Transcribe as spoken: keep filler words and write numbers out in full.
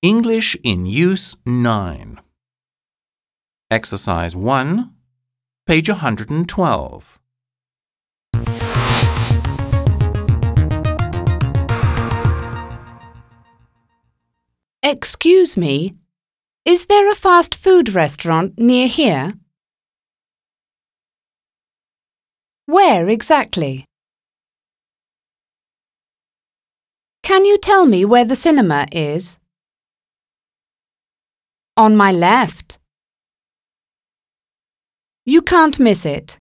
English in Use nine. Exercise one, page one hundred twelve. Excuse me, is there a fast food restaurant near here? Where exactly? Can you tell me where the cinema is? On my left. You can't miss it.